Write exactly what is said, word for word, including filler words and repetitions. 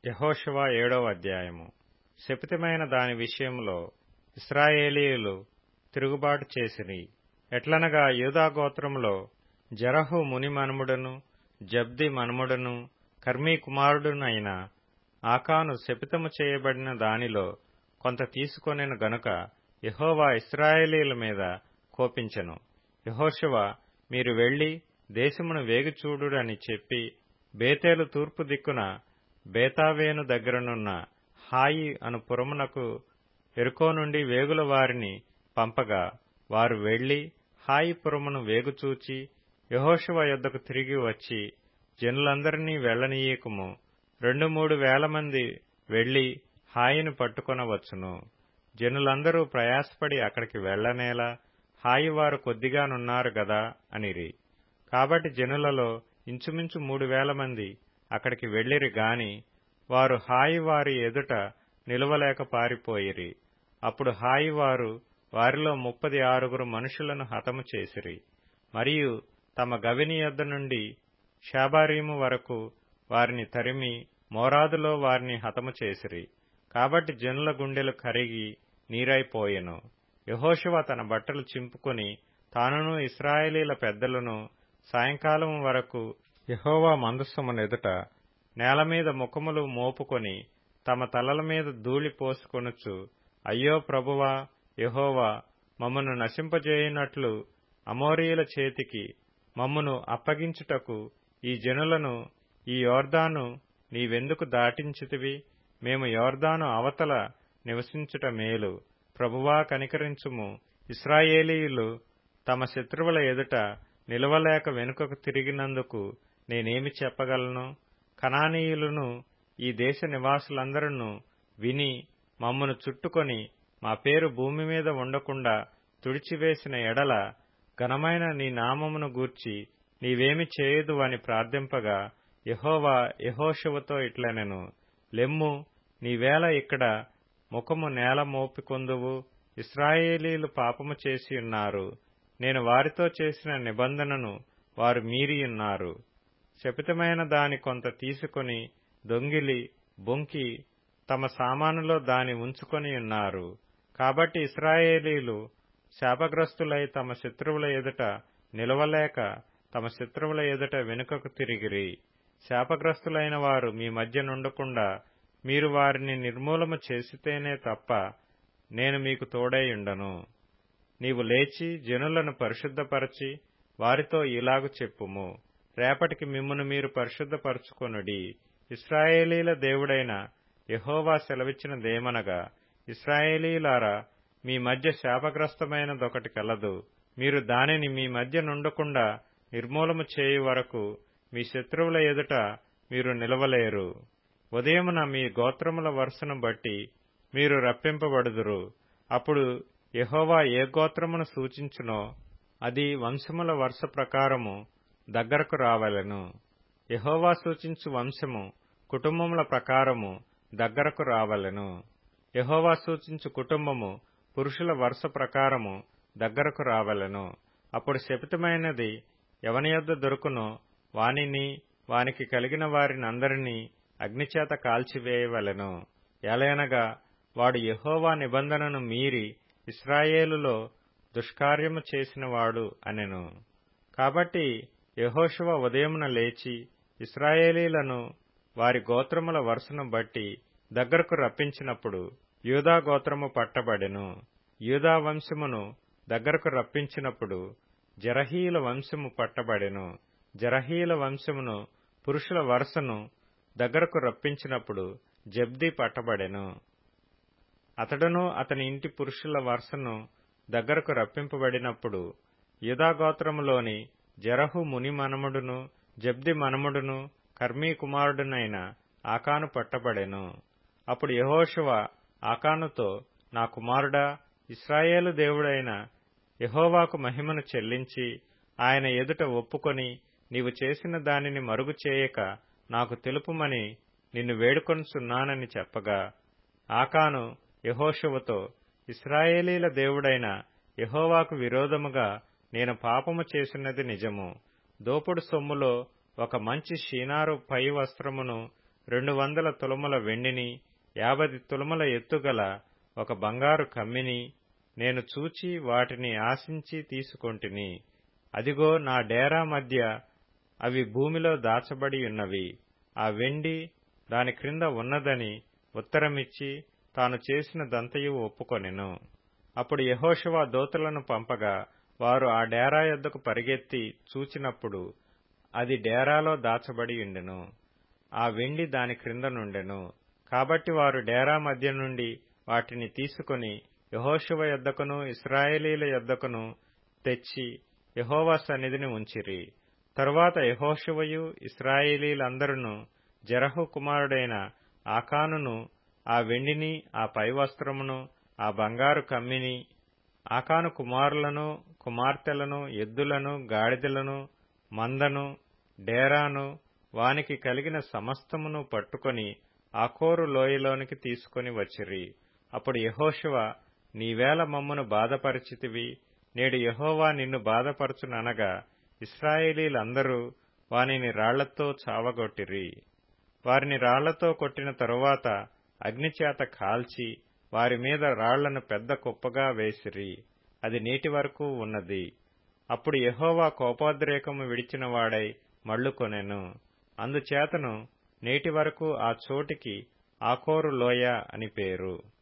యెహోషువ ఏడవ అధ్యాయము. శపితమైన దాని విషయంలో ఇశ్రాయేలీయులు తిరుగుబాటు చేసిరి. ఎట్లనగా యూదా గోత్రములో జెరహు ముని మనుమడును జబ్ది మనుమడును కర్మీ కుమారుడునైన ఆకాను శపితము చేయబడిన దానిలో కొంత తీసుకొనెను గనుక యెహోవా ఇశ్రాయేలీయుల మీద కోపించెను. యెహోషువ, మీరు వెళ్లి దేశమును వేగుచూడుడని చెప్పి బేతేలు తూర్పు దిక్కున బేతావేను దగ్గరనున్న హాయి అను పురమునకు ఎరుకో నుండి వేగుల వారిని పంపగా వారు వెళ్లి హాయి పురమును వేగుచూచి యెహోషువ యొద్దకు తిరిగి వచ్చి, జనులందరినీ వెళ్లనీయకుము, రెండు మూడు వేల మంది వెళ్లి హాయిని పట్టుకొనవచ్చును. జనులందరూ ప్రయాసపడి అక్కడికి వెళ్లనేలా, హాయి వారు కొద్దిగానున్నారు గదా అనిరి. కాబట్టి జనులలో ఇంచుమించు మూడు వేల మంది అక్కడికి వెళ్లిరి గాని వారు హాయి వారి ఎదుట నిలువలేక పారిపోయిరి. అప్పుడు హాయి వారు వారిలో ముప్పది ఆరుగురు మనుషులను హతము చేసిరి. మరియు తమ గవిని యొద్ద నుండి షాబారీము వరకు వారిని తరిమి మోరాదులో వారిని హతము చేసిరి. కాబట్టి జనుల గుండెలు కరిగి నీరైపోయెను. యెహోషువ తన బట్టలు చింపుకొని తానును ఇశ్రాయేలీల పెద్దలను సాయంకాలం వరకు యెహోవా మందసమునెదుట నేలమీద ముఖములు మోపుకొని తమ తలల మీద ధూళి పోసుకొనుచు, అయ్యో ప్రభువా యెహోవా, మమ్మను నశింపజేయునట్లు అమోరీయుల చేతికి మమ్మును అప్పగించుటకు ఈ జనులను ఈ యొర్దాను నీవెందుకు దాటించితివి? మేము యొర్దాను అవతల నివసించుట మేలు. ప్రభువా కనికరించుము. ఇశ్రాయేలీయులు తమ శత్రువుల ఎదుట నిలవలేక వెనుకకు తిరిగినందుకు నేనేమి చెప్పగలను? కనానీయులను ఈ దేశ నివాసులందరూ విని మమ్మను చుట్టుకొని మా పేరు భూమి మీద ఉండకుండా తుడిచివేసిన ఎడల ఘనమైన నీ నామమును గూర్చి నీవేమి చేయదు అని ప్రార్థింపగా, యెహోవా యెహోషువతో ఇట్లనెను, లెమ్ము, నీవేళ ఇక్కడ ముఖము నేల మోపికొందువు. ఇశ్రాయేలీయులు పాపము చేసియున్నారు. నేను వారితో చేసిన నిబంధనను వారు మీరియున్నారు. శపితమైన దాని కొంత తీసుకొని దొంగిలి బొంకి తమ సామానులో దాని ఉంచుకొని ఉన్నారు. కాబట్టి ఇశ్రాయేలీయులు శాపగ్రస్తులై తమ శత్రువుల ఎదుట నిలవలేక తమ శత్రువుల ఎదుట వెనుకకు తిరిగిరి. శాపగ్రస్తులైన వారు మీ మధ్య నుండకుండా మీరు వారిని నిర్మూలము చేసితేనే తప్ప నేను మీకు తోడైయుండను. నీవు లేచి జనులను పరిశుద్ధపరచి వారితో ఇలాగు చెప్పుము, రేపటికి మిమ్మును మీరు పరిశుద్ధపరచుకొనుడి. ఇశ్రాయేలీల దేవుడైన యెహోవా సెలవిచ్చినదేమనగా, ఇశ్రాయేలీలారా, మీ మధ్య శాపగ్రస్తమైనదొకటి కలదు. మీరు దానిని మీ మధ్య నుండకుండా నిర్మూలము చేయు వరకు మీ శత్రువుల ఎదుట మీరు నిలవలేరు. ఉదయమున మీ గోత్రముల వరుసను బట్టి మీరు రప్పింపబడుదురు. అప్పుడు యెహోవా ఏ గోత్రమును సూచించునో అది వంశముల వరుస ప్రకారము దగ్గరకు రావలెను. యెహోవా సూచించు వంశము కుటుంబముల ప్రకారము దగ్గరకు రావలెను. యెహోవా సూచించు కుటుంబము పురుషుల వరుస ప్రకారము దగ్గరకు రావలెను. అప్పుడు శపితమైనది ఎవని యొద్ద దొరుకునో వానిని వానికి కలిగిన వారినందరినీ అగ్నిచేత కాల్చివేయవలెను. ఎలయనగా వాడు యెహోవా నిబంధనను మీరి ఇశ్రాయేలులో దుష్కార్యము చేసినవాడు అనెను. కాబట్టి యెహోషువ ఉదయమున లేచి ఇశ్రాయేలీలను వారి గోత్రముల వరుసను బట్టి దగ్గరకు రప్పించినప్పుడు యూదా గోత్రము పట్టబడెను. యూదా వంశమును దగ్గరకు రప్పించినప్పుడు జెరహీయుల వంశము పట్టబడెను. జెరహీయుల వంశమును పురుషుల వరుసను దగ్గరకు రప్పించినప్పుడు జబ్ది పట్టబడెను. అతడును అతని ఇంటి పురుషుల వరుసను దగ్గరకు రప్పింపబడినప్పుడు యూదా గోత్రములోని జెరహు ముని మనుమడును జబ్ది మనుమడును కర్మీ కుమారుడునైన ఆకాను పట్టబడెను. అప్పుడు యెహోషువ ఆకానుతో, నా కుమారుడా, ఇశ్రాయేలు దేవుడైన యెహోవాకు మహిమను చెల్లించి ఆయన ఎదుట ఒప్పుకొని నీవు చేసిన దానిని మరుగు చేయక నాకు తెలుపుమని నిన్ను వేడుకొనుచున్నానని చెప్పగా, ఆకాను యెహోషువతో, ఇశ్రాయేలీల దేవుడైన యెహోవాకు విరోధముగా నేను పాపము చేసినది నిజము. దోపుడు సొమ్ములో ఒక మంచి షీనారు పై వస్త్రమును రెండు వందల తులముల వెండిని యాభై తులముల ఎత్తుగల ఒక బంగారు కమ్మిని నేను చూచి వాటిని ఆశించి తీసుకొంటిని. అదిగో నా డేరా మధ్య అవి భూమిలో దాచబడి ఉన్నవి. ఆ వెండి దాని క్రింద ఉన్నదని ఉత్తరమిచ్చి తాను చేసినదంతయు ఒప్పుకొనెను. అప్పుడు యెహోషువ దూతలను పంపగా వారు ఆ డేరా యొద్దకు పరిగెత్తి చూచినప్పుడు అది డేరాలో దాచబడి ఉండెను. ఆ వెండి దాని క్రింద నుండెను. కాబట్టి వారు డేరా మధ్య నుండి వాటిని తీసుకుని యెహోషువ యొద్దకును ఇశ్రాయేలీయుల యొద్దకును తెచ్చి యెహోవా సన్నిధిని ఉంచిరి. తరువాత యెహోషువయు ఇశ్రాయేలీయులందరును జెరహు కుమారుడైన ఆకానును ఆ వెండిని, ఆ పైవస్త్రమును, ఆ బంగారు కమ్మిని, ఆకాను కుమారులను కుమార్తెలను, ఎద్దులను, గాడిదలను, మందను, డేరాను, వానికి కలిగిన సమస్తమును పట్టుకొని ఆకోరు లోయలోనికి తీసుకొని వచ్చిరి. అప్పుడు యెహోషువ, నీవేళ మమ్మను బాధపరచితివి, నేడు యెహోవా నిన్ను బాధపరచుననగా ఇశ్రాయేలీయులందరూ వానిని రాళ్లతో చావగొట్టిరి. వారిని రాళ్లతో కొట్టిన తరువాత అగ్నిచేత కాల్చి వారి మీద రాళ్లను పెద్ద కుప్పగా వేసిరి. అది నేటి వరకు ఉన్నది. అప్పుడు యెహోవా కోపోద్రేకము విడిచిన వాడై మళ్లుకొనెను. అందుచేతను నేటి వరకు ఆ చోటికి ఆకోరు లోయ అని పేరు.